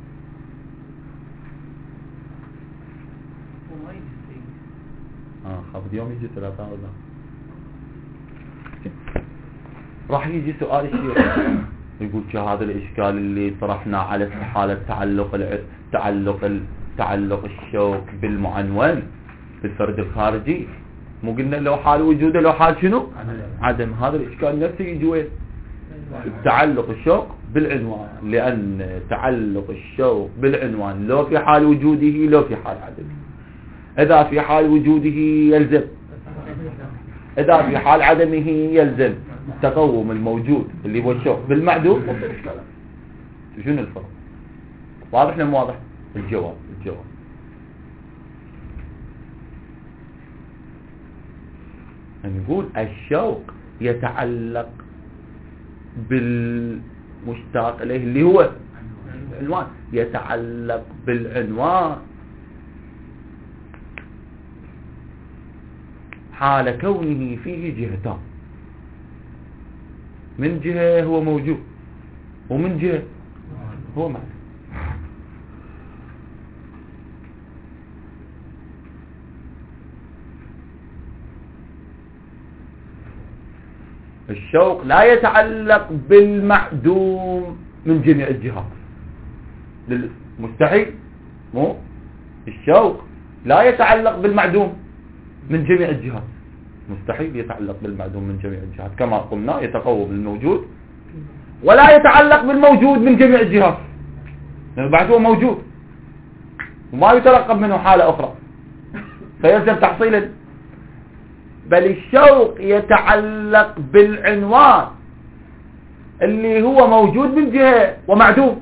اه خاف اليوم يجي ثلاثة ولا راح يجي سؤال الشيخ يقول شو هذا الاشكال اللي طرحنا على حالة تعلق تعلق تعلق الشوك بالمعنون في الفرد الخارجي، مو قلنا لو حال وجوده لو حال شنو عدم. هذا الاشكال نفسه يجي وين؟ تعلق الشوق بالعنوان، لان تعلق الشوق بالعنوان لو في حال وجوده لو في حال عدمه. اذا في حال وجوده يلزم، اذا في حال عدمه يلزم تقوم الموجود اللي هو الشوق بالمعدوم. شنو الفرق؟ واضح ولا مو واضح؟ الجواب الجواب نقول الشوق يتعلق بالمشتاق إليه اللي هو العنوان، يتعلق بالعنوان حال كونه فيه جهتان، من جهة هو موجود ومن جهة هو معلوم. الشوق لا يتعلق بالمعدوم من جميع الجهات، مستحيل. مو الشوق لا يتعلق بالمعدوم من جميع الجهات، مستحيل يتعلق بالمعدوم من جميع الجهات، كما قلنا يتقوى بالموجود ولا يتعلق بالموجود من جميع الجهات، لأنه بعد هو موجود وما يترقب منه حالة أخرى فيلزم تحصيل. بل الشوق يتعلق بالعنوان اللي هو موجود من جهة ومعدوم.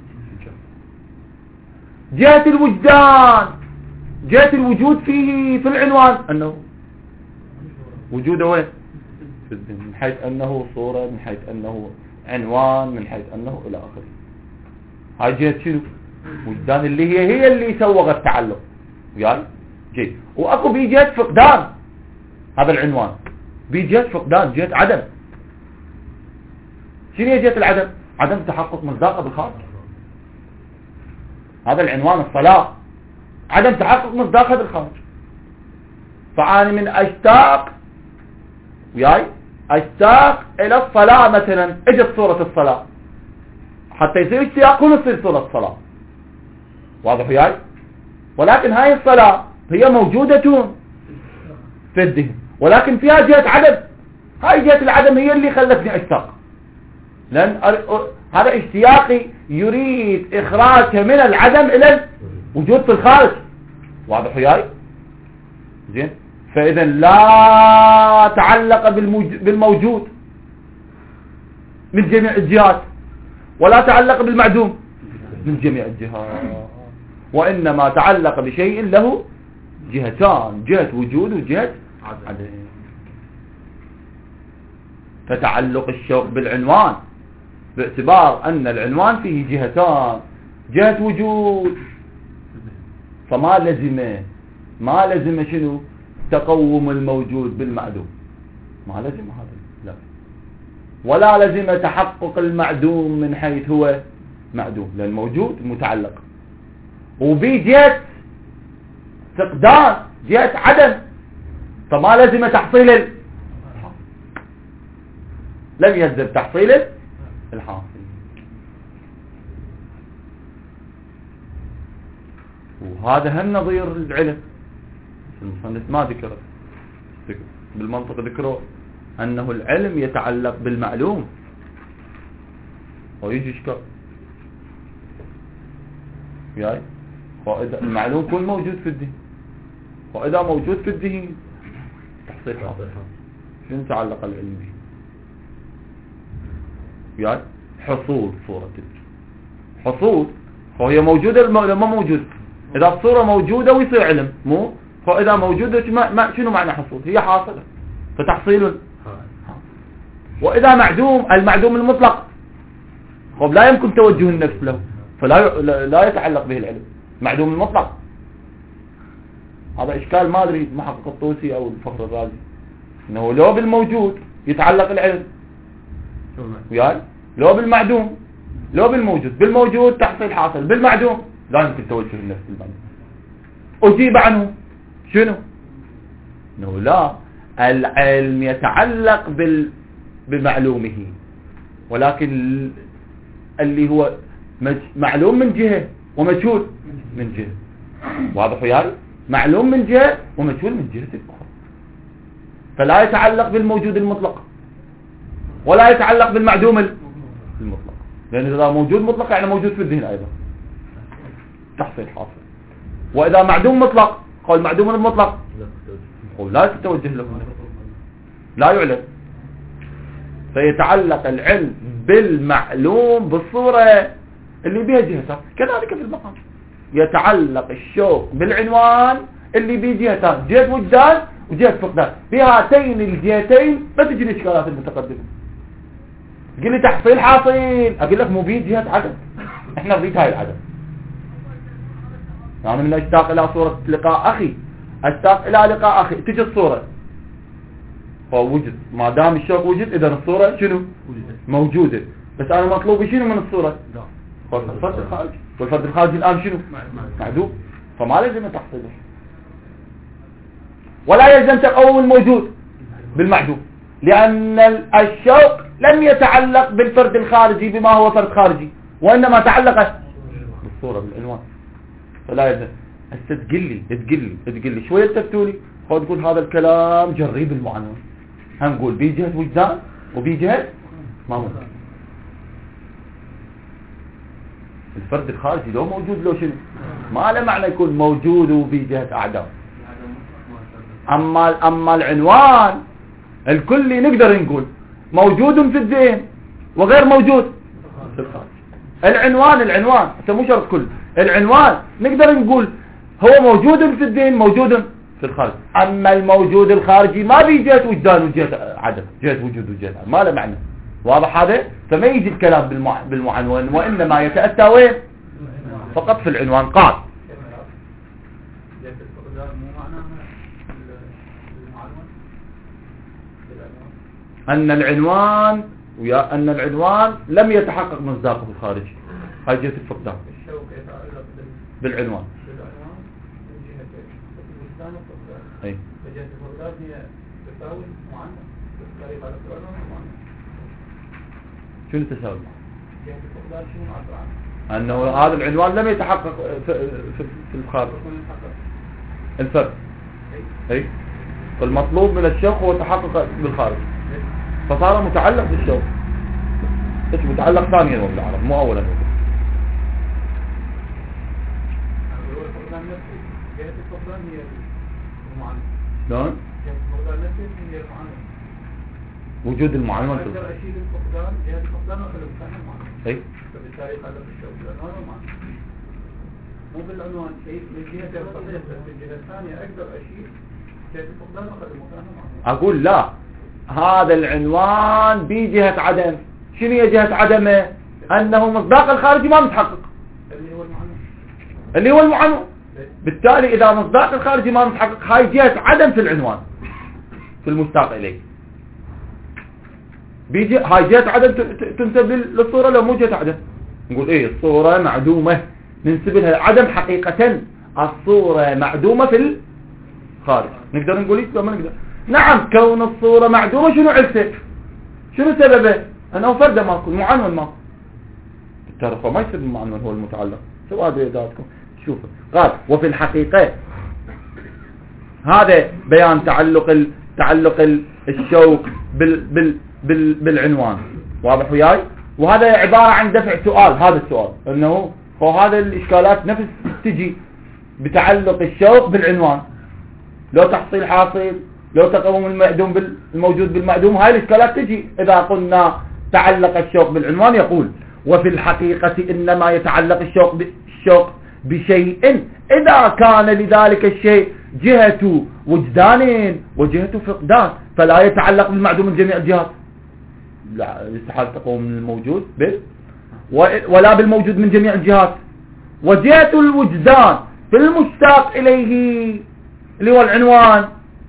جهة الوجدان، جهة الوجود فيه في العنوان أنه وجوده وين؟ من حيث أنه صورة، من حيث أنه عنوان، من حيث أنه إلى آخره. هاي جهة شنو؟ وجدان اللي هي هي اللي سوغ التعلق. وياي جيد. واكو بي جهة فقدان هذا العنوان، بي جهة فقدان، جهة عدم. شنو هي جهة العدم؟ عدم تحقق مصداقه بالخارج. هذا العنوان الصلاة، عدم تحقق مصداقه بالخارج. فأنا من اشتاق وياي اشتاق الى الصلاة مثلا، اجت صورة الصلاة، حتى يصير اشتياق هنا تصير صورة الصلاة. واضح وياي؟ ولكن هاي الصلاة هي موجودة في الذهن، ولكن فيها جهة عدم. هاي جهة العدم هي اللي خلتني اشتاق، لأن هذا اشتياقي يريد إخراجها من العدم إلى الوجود في الخارج. واضح وياي؟ زين. فإذا لا تعلق بالموجود من جميع الجهات، ولا تعلق بالمعدوم من جميع الجهات، وإنما تعلق بشيء له جهتان، جهة وجود وجهة عدم. فتعلق الشوق بالعنوان باعتبار أن العنوان فيه جهتان، جهة وجود، فما لزم ما لزم شنو؟ تقوم الموجود بالمعدوم، ما لزم هذا، لا. ولا لزم تحقق المعدوم من حيث هو معدوم، لأن موجود متعلق. وبجهة فقدان، جهة عدم، فما لزم تحصيل ال... لم يلزم تحصيل الحاصل. وهذا هم نظير العلم. المصنف ما ذكره بالمنطق، ذكره أنه العلم يتعلق بالمعلوم ويجي إشكال. يعني فإذا المعلوم كل موجود في الذهن، وإذا موجود في الذهن تحصيل حاصل، شنو تعلق العلم به؟ يعني حصول صورة حصول، فهي موجودة ما موجود. إذا الصورة موجودة ويصير علم، مو فإذا موجودة ما شنو معنى حصول؟ هي حاصلة، فتحصيل. وإذا معدوم، المعدوم المطلق، خب لا يمكن توجه النفس له، فلا لا يتعلق به العلم. معدوم المطلق هذا إشكال ما أدري محقق الطوسي أو الفخر الرازي، إنه لو بالموجود يتعلق العلم وياي، لو بالمعدوم، لو بالموجود. بالموجود تحصيل حاصل، بالمعدوم لا يمكن توجه النفس بالمعدوم. أجيب عنه شنو؟ إنه لا، العلم يتعلق بال بمعلومه، ولكن اللي هو معلوم من جهة ومجهول من جهة. واضح وياي؟ معلوم من جهة ومجهول من جهة أخرى. فلا يتعلق بالموجود المطلق ولا يتعلق بالمعدوم المطلق، لأن إذا موجود مطلق يعني موجود في الذهن أيضا، تحصيل حاصل. وإذا معدوم مطلق، قول معدوم المطلق لا تتوجه له، لا يعلم. فيتعلق العلم بالمعلوم بالصورة اللي بها جهتان. كذلك في المقام يتعلق الشوق بالعنوان اللي بيه جهتان، جهة وجدان وجهة فقدان. بهاتين الجهتين ما تجي الاشكالات المتقدمة. تقول لي تحصيل حاصل، اقول لك مو بيه جهة عدم، احنا نريد هاي العدم. يعني من اشتاق الى صورة لقاء اخي، اشتاق الى لقاء اخي، تجي الصورة فوجد، ما دام الشوق وجد اذا الصورة شنو؟ موجودة. بس انا مطلوبي شنو من الصورة؟ الفرد الخارجي، والفرد الخارجي الان شنو؟ معدوم. فما لازم تحصيله، ولا يلزم تقوم الموجود بالمعدوم، لان الشوق لم يتعلق بالفرد الخارجي بما هو فرد خارجي، وانما تعلق بالصورة بالعنوان. فلا يلزم. هسه تقول لي تقول لي تقول لي شويه التفتوا لي، خذ تقول هذا الكلام جريب المعنون، هنقول بي جهة وجدان وبي جهة ما موجود. الفرد الخارجي لو موجود لو شنو ما له معنى يكون موجود وبي جهة اعدام. اما اما العنوان الكلي نقدر نقول موجود في الذهن وغير موجود في الخارج. العنوان العنوان مو شرط كل العنوان نقدر نقول هو موجود في الذهن موجود في الخارج. اما الموجود الخارجي ما بي جهة وجدان وجهة عدم، جهة وجود وجهة عدم، ما له معنى. واضح هذا؟ فما يجي الكلام بالمعنون، وانما يتأتى وين؟ فقط في العنوان. قال أن العنوان ويا أن العنوان لم يتحقق مصداقه في الخارج. هاي جهة الفقدان الشوق يتعلق بالعنوان. بالعنوان من جهة البستان والفقدان. أي. فجهة الفقدان هي تساوي معنى بالطريقة على العنوان معنى. شنو تساوي؟ جهة الفقدان شنو معبر عنه؟ أنه هذا العنوان لم يتحقق في, في, في الخارج. الفرق. أي. فالمطلوب من الشوق هو تحقق بالخارج. فصار متعلق بالشوق. ايش متعلق ثانيا هو بالعرب مو اولا. جهة الفقدان هي المعنى. شلون؟ جهة الفقدان نفسه هي المعنى. وجود المعنون. أقدر أشيل الفقدان جهة الفقدان وأخلي مكانه المعنى. أي. فبالتالي قال لك الشوق بالعنوان والمعنى. مو بالعنوان شيء من جهة الفقدان بس من الجهة الثانية أقدر أشيل جهة الفقدان وأخلي مكانه المعنى. أقول لا هذا العنوان بجهة عدم. شنو هي جهة عدمه؟ أنه مصداق الخارجي ما متحقق اللي هو المعنى. اللي هو المعنون. بالتالي إذا مصداق الخارجي ما متحقق هاي جهة عدم في العنوان في المشتاق إليه. بيجي هاي جهة عدم تنسب للصورة لو مو جهة عدم. نقول إيه الصورة معدومة ننسب لها عدم حقيقة. الصورة معدومة في الخارج. نقدر نقول إيه ما نقدر. نعم كون الصورة معدومة شنو علته؟ شنو سببه؟ أنه فرده ماكو المعنون ماكو. بالتالي ما يصير المعنون هو المتعلق. سواء بيداتكم شوفوا قال وفي الحقيقة هذا بيان تعلق ال... تعلق ال... الشوق بال... بال... بال... بالعنوان. واضح وياي؟ وهذا عبارة عن دفع سؤال. هذا السؤال انه هو هذا الاشكالات نفس تجي بتعلق الشوق بالعنوان. لو تحصيل حاصل لو تقوم المعدوم بالموجود بالمعدوم هاي الاشكالات تجي اذا قلنا تعلق الشوق بالعنوان. يقول وفي الحقيقة انما يتعلق الشوق بالشوق بشيء إذا كان لذلك الشيء جهة وجدان وجهة فقدان فلا يتعلق بالمعدوم من جميع الجهات. لا يستحال تقوم من الموجود بال ولا بالموجود من جميع الجهات. وجهة الوجدان في المشتاق إليه اللي هو العنوان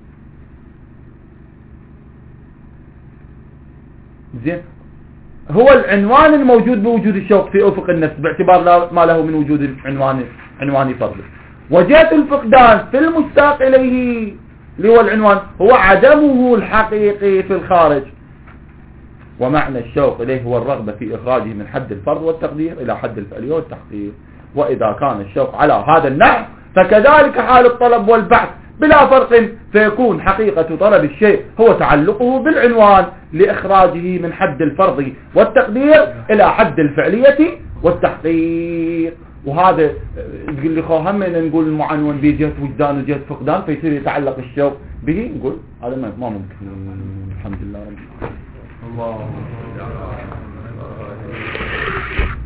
زين هو العنوان الموجود بوجود الشوق في أفق النفس باعتبار ما له من وجود العنوان عنواني فرضي. وجهة الفقدان في المشتاق إليه اللي هو العنوان هو عدمه الحقيقي في الخارج. ومعنى الشوق إليه هو الرغبة في إخراجه من حد الفرض والتقدير إلى حد الفعلية والتحقيق. وإذا كان الشوق على هذا النحو فكذلك حال الطلب والبحث بلا فرق فيكون حقيقة طلب الشيء هو تعلقه بالعنوان لإخراجه من حد الفرض والتقدير إلى حد الفعلية والتحقيق. وهذا تقول لي خو هم نقول المعنون بجهة وجدان وجهة فقدان فيصير يتعلق الشوق به. نقول هذا ما ممكن. الحمد لله رب العالمين. الله